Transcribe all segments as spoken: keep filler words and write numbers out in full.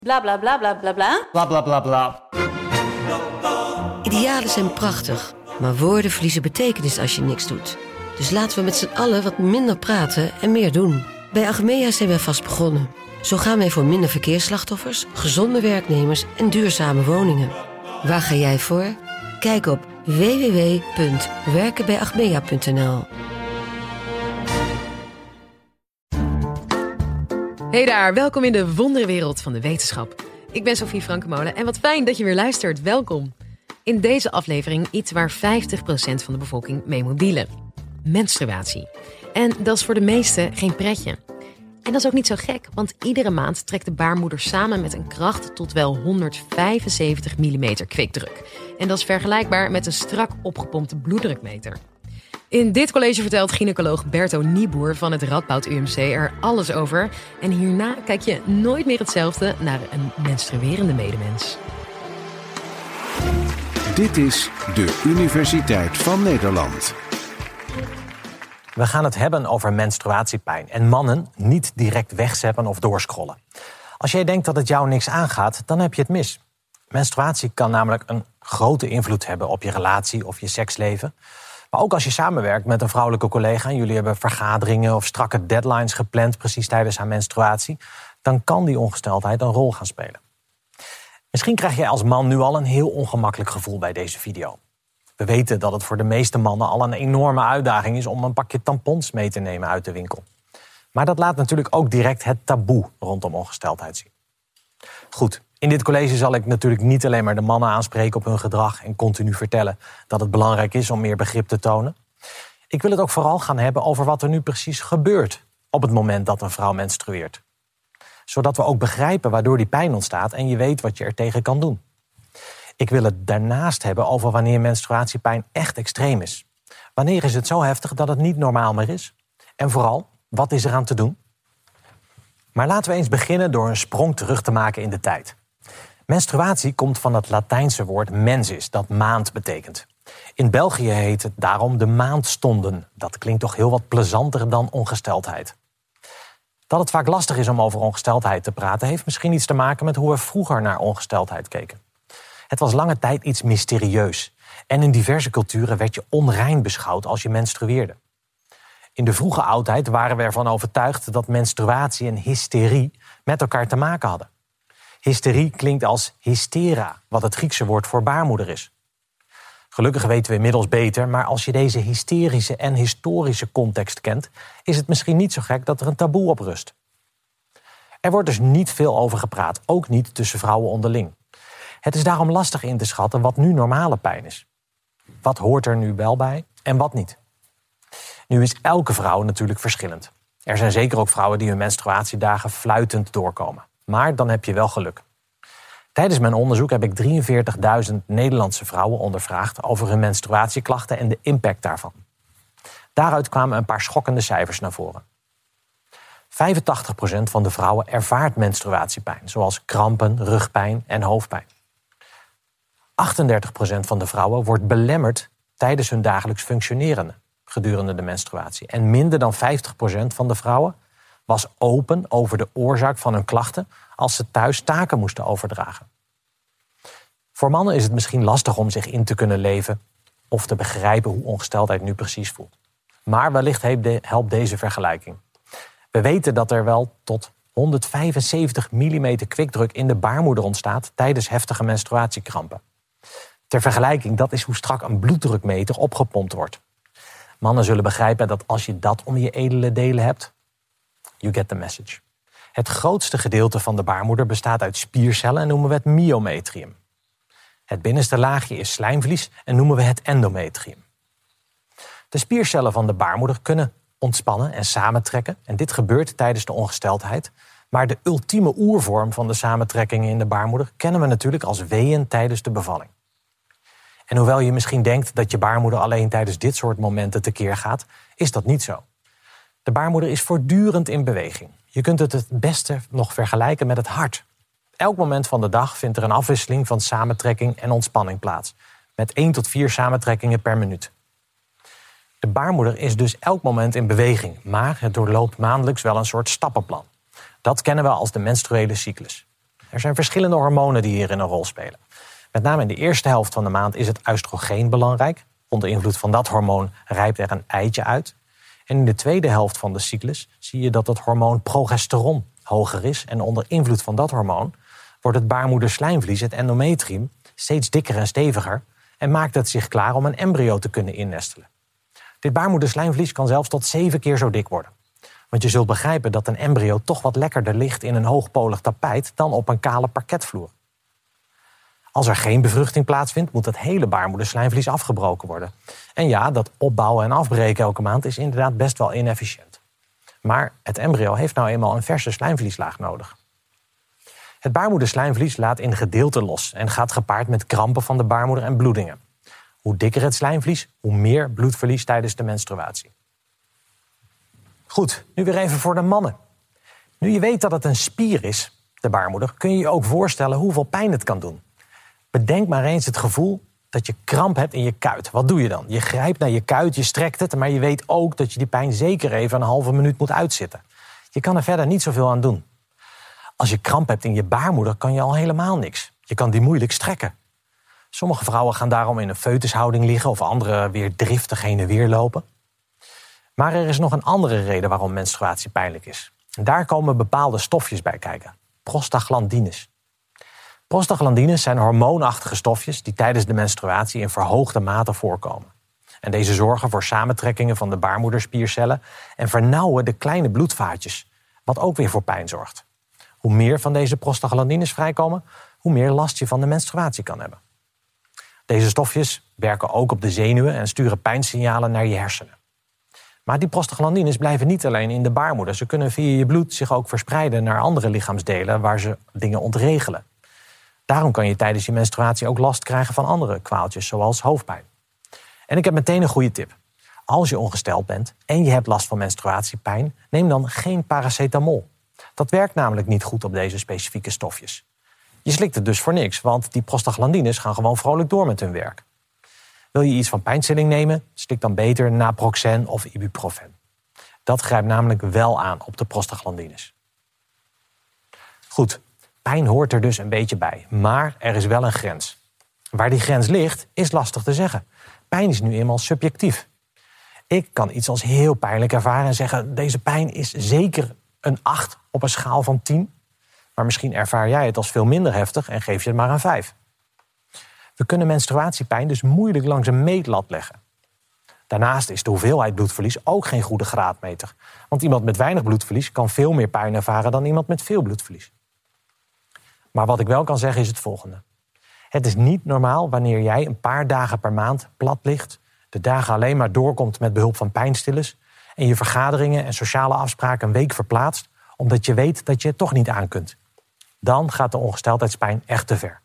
Bla bla bla bla bla bla. Bla bla bla bla. Idealen zijn prachtig, maar woorden verliezen betekenis als je niks doet. Dus laten we met z'n allen wat minder praten en meer doen. Bij Achmea zijn wij vast begonnen. Zo gaan wij voor minder verkeersslachtoffers, gezonde werknemers en duurzame woningen. Waar ga jij voor? Kijk op w w w punt werken bij achmea punt n l. Hey daar, welkom in de wonderwereld van de wetenschap. Ik ben Sophie Frankemolen en wat fijn dat je weer luistert. Welkom. In deze aflevering iets waar vijftig procent van de bevolking mee moet dealen. Menstruatie. En dat is voor de meesten geen pretje. En dat is ook niet zo gek, want iedere maand trekt de baarmoeder samen met een kracht tot wel honderdvijfenzeventig millimeter kwikdruk. En dat is vergelijkbaar met een strak opgepompte bloeddrukmeter. In dit college vertelt gynaecoloog Berto Nieboer van het Radboud U M C er alles over. En hierna kijk je nooit meer hetzelfde naar een menstruerende medemens. Dit is de Universiteit van Nederland. We gaan het hebben over menstruatiepijn en mannen niet direct wegzeppen of doorscrollen. Als jij denkt dat het jou niks aangaat, dan heb je het mis. Menstruatie kan namelijk een grote invloed hebben op je relatie of je seksleven. Maar ook als je samenwerkt met een vrouwelijke collega en jullie hebben vergaderingen of strakke deadlines gepland precies tijdens haar menstruatie, dan kan die ongesteldheid een rol gaan spelen. Misschien krijg jij als man nu al een heel ongemakkelijk gevoel bij deze video. We weten dat het voor de meeste mannen al een enorme uitdaging is om een pakje tampons mee te nemen uit de winkel. Maar dat laat natuurlijk ook direct het taboe rondom ongesteldheid zien. Goed, in dit college zal ik natuurlijk niet alleen maar de mannen aanspreken op hun gedrag en continu vertellen dat het belangrijk is om meer begrip te tonen. Ik wil het ook vooral gaan hebben over wat er nu precies gebeurt op het moment dat een vrouw menstrueert. Zodat we ook begrijpen waardoor die pijn ontstaat en je weet wat je er tegen kan doen. Ik wil het daarnaast hebben over wanneer menstruatiepijn echt extreem is. Wanneer is het zo heftig dat het niet normaal meer is? En vooral, wat is er aan te doen? Maar laten we eens beginnen door een sprong terug te maken in de tijd. Menstruatie komt van het Latijnse woord mensis, dat maand betekent. In België heet het daarom de maandstonden. Dat klinkt toch heel wat plezanter dan ongesteldheid. Dat het vaak lastig is om over ongesteldheid te praten, heeft misschien iets te maken met hoe we vroeger naar ongesteldheid keken. Het was lange tijd iets mysterieus. En in diverse culturen werd je onrein beschouwd als je menstrueerde. In de vroege oudheid waren we ervan overtuigd dat menstruatie en hysterie met elkaar te maken hadden. Hysterie klinkt als hystera, wat het Griekse woord voor baarmoeder is. Gelukkig weten we inmiddels beter, maar als je deze hysterische en historische context kent, is het misschien niet zo gek dat er een taboe op rust. Er wordt dus niet veel over gepraat, ook niet tussen vrouwen onderling. Het is daarom lastig in te schatten wat nu normale pijn is. Wat hoort er nu wel bij en wat niet? Nu is elke vrouw natuurlijk verschillend. Er zijn zeker ook vrouwen die hun menstruatiedagen fluitend doorkomen. Maar dan heb je wel geluk. Tijdens mijn onderzoek heb ik drieënveertigduizend Nederlandse vrouwen ondervraagd over hun menstruatieklachten en de impact daarvan. Daaruit kwamen een paar schokkende cijfers naar voren. vijfentachtig procent van de vrouwen ervaart menstruatiepijn, zoals krampen, rugpijn en hoofdpijn. achtendertig procent van de vrouwen wordt belemmerd tijdens hun dagelijks functioneren gedurende de menstruatie. En minder dan vijftig procent van de vrouwen was open over de oorzaak van hun klachten als ze thuis taken moesten overdragen. Voor mannen is het misschien lastig om zich in te kunnen leven of te begrijpen hoe ongesteldheid nu precies voelt. Maar wellicht helpt deze vergelijking. We weten dat er wel tot honderdvijfenzeventig millimeter kwikdruk in de baarmoeder ontstaat tijdens heftige menstruatiekrampen. Ter vergelijking, dat is hoe strak een bloeddrukmeter opgepompt wordt. Mannen zullen begrijpen dat als je dat om je edele delen hebt, you get the message. Het grootste gedeelte van de baarmoeder bestaat uit spiercellen en noemen we het myometrium. Het binnenste laagje is slijmvlies en noemen we het endometrium. De spiercellen van de baarmoeder kunnen ontspannen en samentrekken. En dit gebeurt tijdens de ongesteldheid. Maar de ultieme oervorm van de samentrekkingen in de baarmoeder kennen we natuurlijk als weeën tijdens de bevalling. En hoewel je misschien denkt dat je baarmoeder alleen tijdens dit soort momenten tekeer gaat, is dat niet zo. De baarmoeder is voortdurend in beweging. Je kunt het het beste nog vergelijken met het hart. Elk moment van de dag vindt er een afwisseling van samentrekking en ontspanning plaats. Met één tot vier samentrekkingen per minuut. De baarmoeder is dus elk moment in beweging, maar het doorloopt maandelijks wel een soort stappenplan. Dat kennen we als de menstruele cyclus. Er zijn verschillende hormonen die hierin een rol spelen. Met name in de eerste helft van de maand is het oestrogeen belangrijk. Onder invloed van dat hormoon rijpt er een eitje uit. En in de tweede helft van de cyclus zie je dat het hormoon progesteron hoger is. En onder invloed van dat hormoon wordt het baarmoederslijmvlies, het endometrium, steeds dikker en steviger en maakt het zich klaar om een embryo te kunnen innestelen. Dit baarmoederslijmvlies kan zelfs tot zeven keer zo dik worden. Want je zult begrijpen dat een embryo toch wat lekkerder ligt in een hoogpolig tapijt dan op een kale parketvloer. Als er geen bevruchting plaatsvindt, moet het hele baarmoederslijmvlies afgebroken worden. En ja, dat opbouwen en afbreken elke maand is inderdaad best wel inefficiënt. Maar het embryo heeft nou eenmaal een verse slijmvlieslaag nodig. Het baarmoederslijmvlies laat in gedeelten los en gaat gepaard met krampen van de baarmoeder en bloedingen. Hoe dikker het slijmvlies, hoe meer bloedverlies tijdens de menstruatie. Goed, nu weer even voor de mannen. Nu je weet dat het een spier is, de baarmoeder, kun je je ook voorstellen hoeveel pijn het kan doen. Bedenk maar eens het gevoel dat je kramp hebt in je kuit. Wat doe je dan? Je grijpt naar je kuit, je strekt het, maar je weet ook dat je die pijn zeker even een halve minuut moet uitzitten. Je kan er verder niet zoveel aan doen. Als je kramp hebt in je baarmoeder, kan je al helemaal niks. Je kan die moeilijk strekken. Sommige vrouwen gaan daarom in een foetushouding liggen of anderen weer driftig heen en weer lopen. Maar er is nog een andere reden waarom menstruatie pijnlijk is. En daar komen bepaalde stofjes bij kijken. Prostaglandines. Prostaglandines zijn hormoonachtige stofjes die tijdens de menstruatie in verhoogde mate voorkomen. En deze zorgen voor samentrekkingen van de baarmoederspiercellen en vernauwen de kleine bloedvaatjes, wat ook weer voor pijn zorgt. Hoe meer van deze prostaglandines vrijkomen, hoe meer last je van de menstruatie kan hebben. Deze stofjes werken ook op de zenuwen en sturen pijnsignalen naar je hersenen. Maar die prostaglandines blijven niet alleen in de baarmoeder. Ze kunnen via je bloed zich ook verspreiden naar andere lichaamsdelen waar ze dingen ontregelen. Daarom kan je tijdens je menstruatie ook last krijgen van andere kwaaltjes, zoals hoofdpijn. En ik heb meteen een goede tip. Als je ongesteld bent en je hebt last van menstruatiepijn, neem dan geen paracetamol. Dat werkt namelijk niet goed op deze specifieke stofjes. Je slikt het dus voor niks, want die prostaglandines gaan gewoon vrolijk door met hun werk. Wil je iets van pijnstilling nemen, slik dan beter naproxen of ibuprofen. Dat grijpt namelijk wel aan op de prostaglandines. Goed, pijn hoort er dus een beetje bij, maar er is wel een grens. Waar die grens ligt, is lastig te zeggen. Pijn is nu eenmaal subjectief. Ik kan iets als heel pijnlijk ervaren en zeggen, deze pijn is zeker een acht op een schaal van tien. Maar misschien ervaar jij het als veel minder heftig en geef je het maar een vijf. We kunnen menstruatiepijn dus moeilijk langs een meetlat leggen. Daarnaast is de hoeveelheid bloedverlies ook geen goede graadmeter. Want iemand met weinig bloedverlies kan veel meer pijn ervaren dan iemand met veel bloedverlies. Maar wat ik wel kan zeggen is het volgende. Het is niet normaal wanneer jij een paar dagen per maand plat ligt, de dagen alleen maar doorkomt met behulp van pijnstillers en je vergaderingen en sociale afspraken een week verplaatst, omdat je weet dat je het toch niet aan kunt. Dan gaat de ongesteldheidspijn echt te ver.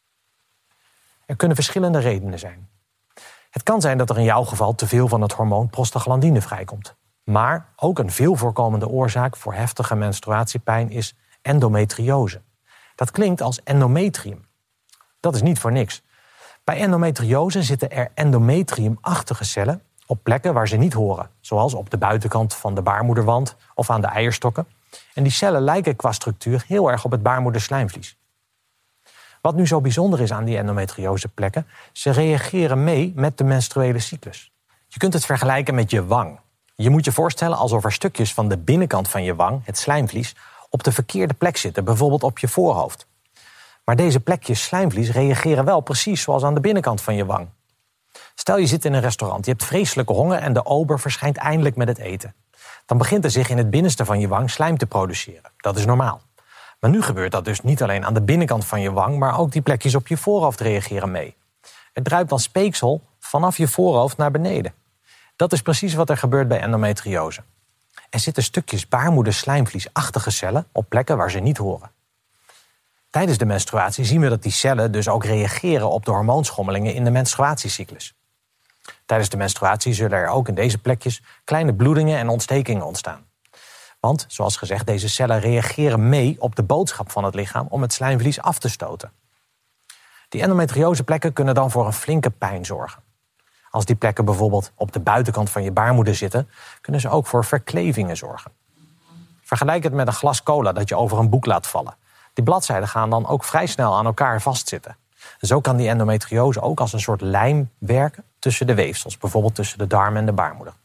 Er kunnen verschillende redenen zijn. Het kan zijn dat er in jouw geval te veel van het hormoon prostaglandine vrijkomt. Maar ook een veel voorkomende oorzaak voor heftige menstruatiepijn is endometriose. Dat klinkt als endometrium. Dat is niet voor niks. Bij endometriose zitten er endometriumachtige cellen op plekken waar ze niet horen, zoals op de buitenkant van de baarmoederwand of aan de eierstokken. En die cellen lijken qua structuur heel erg op het baarmoederslijmvlies. Wat nu zo bijzonder is aan die endometrioseplekken, ze reageren mee met de menstruele cyclus. Je kunt het vergelijken met je wang. Je moet je voorstellen alsof er stukjes van de binnenkant van je wang, het slijmvlies, op de verkeerde plek zitten, bijvoorbeeld op je voorhoofd. Maar deze plekjes slijmvlies reageren wel precies zoals aan de binnenkant van je wang. Stel je zit in een restaurant, je hebt vreselijke honger en de ober verschijnt eindelijk met het eten. Dan begint er zich in het binnenste van je wang slijm te produceren. Dat is normaal. Maar nu gebeurt dat dus niet alleen aan de binnenkant van je wang, maar ook die plekjes op je voorhoofd reageren mee. Het druipt dan speeksel vanaf je voorhoofd naar beneden. Dat is precies wat er gebeurt bij endometriose. Er zitten stukjes baarmoederslijmvliesachtige cellen op plekken waar ze niet horen. Tijdens de menstruatie zien we dat die cellen dus ook reageren op de hormoonschommelingen in de menstruatiecyclus. Tijdens de menstruatie zullen er ook in deze plekjes kleine bloedingen en ontstekingen ontstaan. Want, zoals gezegd, deze cellen reageren mee op de boodschap van het lichaam om het slijmvlies af te stoten. Die endometrioseplekken kunnen dan voor een flinke pijn zorgen. Als die plekken bijvoorbeeld op de buitenkant van je baarmoeder zitten, kunnen ze ook voor verklevingen zorgen. Vergelijk het met een glas cola dat je over een boek laat vallen. Die bladzijden gaan dan ook vrij snel aan elkaar vastzitten. Zo kan die endometriose ook als een soort lijm werken tussen de weefsels, bijvoorbeeld tussen de darm en de baarmoeder.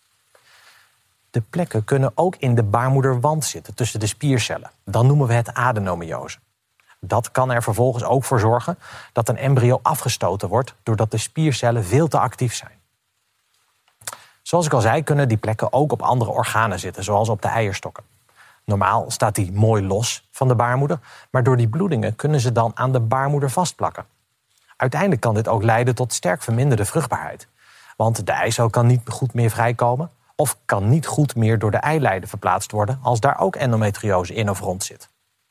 De plekken kunnen ook in de baarmoederwand zitten, tussen de spiercellen. Dan noemen we het adenomiose. Dat kan er vervolgens ook voor zorgen dat een embryo afgestoten wordt doordat de spiercellen veel te actief zijn. Zoals ik al zei, kunnen die plekken ook op andere organen zitten, zoals op de eierstokken. Normaal staat die mooi los van de baarmoeder, maar door die bloedingen kunnen ze dan aan de baarmoeder vastplakken. Uiteindelijk kan dit ook leiden tot sterk verminderde vruchtbaarheid. Want de eicel kan niet goed meer vrijkomen of kan niet goed meer door de eileiden verplaatst worden als daar ook endometriose in of rond zit.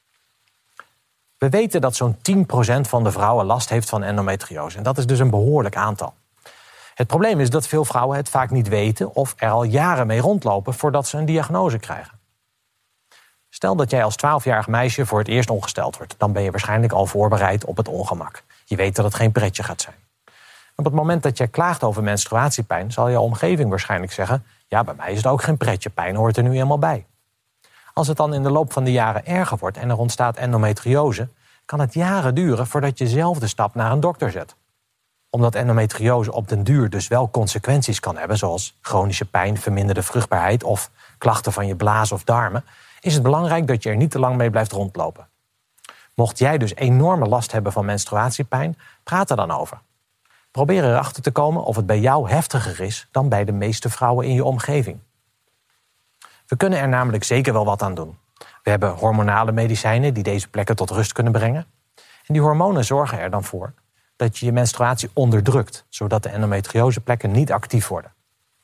We weten dat zo'n tien procent van de vrouwen last heeft van endometriose. En dat is dus een behoorlijk aantal. Het probleem is dat veel vrouwen het vaak niet weten of er al jaren mee rondlopen voordat ze een diagnose krijgen. Stel dat jij als twaalfjarig meisje voor het eerst ongesteld wordt. Dan ben je waarschijnlijk al voorbereid op het ongemak. Je weet dat het geen pretje gaat zijn. Op het moment dat jij klaagt over menstruatiepijn, zal jouw omgeving waarschijnlijk zeggen: ja, bij mij is het ook geen pretje, pijn hoort er nu eenmaal bij. Als het dan in de loop van de jaren erger wordt en er ontstaat endometriose, kan het jaren duren voordat je zelf de stap naar een dokter zet. Omdat endometriose op den duur dus wel consequenties kan hebben, zoals chronische pijn, verminderde vruchtbaarheid of klachten van je blaas of darmen, is het belangrijk dat je er niet te lang mee blijft rondlopen. Mocht jij dus enorme last hebben van menstruatiepijn, praat er dan over. Probeer erachter te komen of het bij jou heftiger is dan bij de meeste vrouwen in je omgeving. We kunnen er namelijk zeker wel wat aan doen. We hebben hormonale medicijnen die deze plekken tot rust kunnen brengen. En die hormonen zorgen er dan voor dat je je menstruatie onderdrukt, zodat de endometrioseplekken niet actief worden.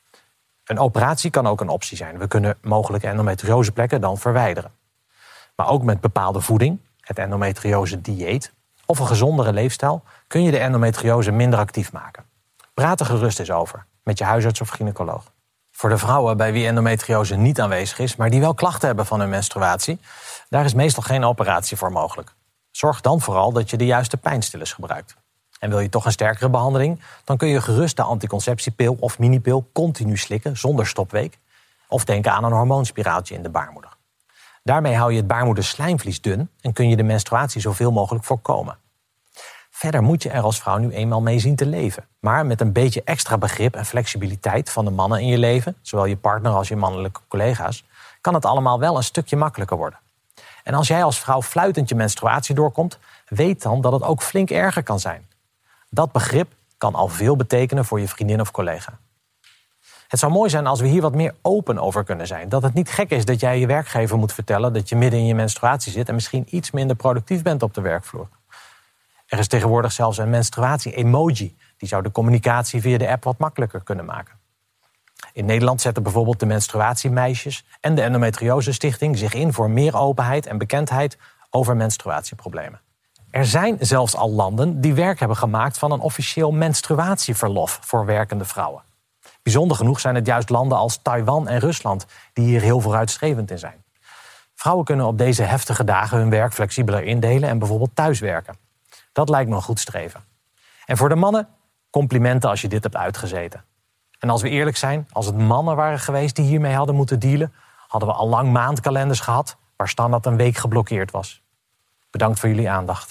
Een operatie kan ook een optie zijn. We kunnen mogelijke endometrioseplekken dan verwijderen. Maar ook met bepaalde voeding, het endometriose-dieet of een gezondere leefstijl kun je de endometriose minder actief maken. Praat er gerust eens over met je huisarts of gynaecoloog. Voor de vrouwen bij wie endometriose niet aanwezig is, maar die wel klachten hebben van hun menstruatie, daar is meestal geen operatie voor mogelijk. Zorg dan vooral dat je de juiste pijnstillers gebruikt. En wil je toch een sterkere behandeling, dan kun je gerust de anticonceptiepil of minipil continu slikken zonder stopweek. Of denken aan een hormoonspiraaltje in de baarmoeder. Daarmee hou je het baarmoederslijmvlies dun en kun je de menstruatie zoveel mogelijk voorkomen. Verder moet je er als vrouw nu eenmaal mee zien te leven. Maar met een beetje extra begrip en flexibiliteit van de mannen in je leven, zowel je partner als je mannelijke collega's, kan het allemaal wel een stukje makkelijker worden. En als jij als vrouw fluitend je menstruatie doorkomt, weet dan dat het ook flink erger kan zijn. Dat begrip kan al veel betekenen voor je vriendin of collega. Het zou mooi zijn als we hier wat meer open over kunnen zijn. Dat het niet gek is dat jij je werkgever moet vertellen dat je midden in je menstruatie zit en misschien iets minder productief bent op de werkvloer. Er is tegenwoordig zelfs een menstruatie-emoji. Die zou de communicatie via de app wat makkelijker kunnen maken. In Nederland zetten bijvoorbeeld de menstruatiemeisjes en de Endometriose Stichting zich in voor meer openheid en bekendheid over menstruatieproblemen. Er zijn zelfs al landen die werk hebben gemaakt van een officieel menstruatieverlof voor werkende vrouwen. Bijzonder genoeg zijn het juist landen als Taiwan en Rusland die hier heel vooruitstrevend in zijn. Vrouwen kunnen op deze heftige dagen hun werk flexibeler indelen en bijvoorbeeld thuiswerken. Dat lijkt me een goed streven. En voor de mannen, complimenten als je dit hebt uitgezeten. En als we eerlijk zijn, als het mannen waren geweest die hiermee hadden moeten dealen, hadden we al lang maandkalenders gehad waar standaard een week geblokkeerd was. Bedankt voor jullie aandacht.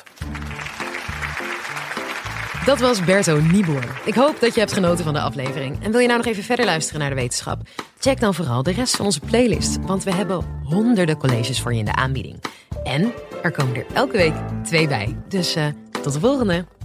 Dat was Berto Nieboer. Ik hoop dat je hebt genoten van de aflevering. En wil je nou nog even verder luisteren naar de wetenschap? Check dan vooral de rest van onze playlist. Want we hebben honderden colleges voor je in de aanbieding. En er komen er elke week twee bij. Dus uh, tot de volgende.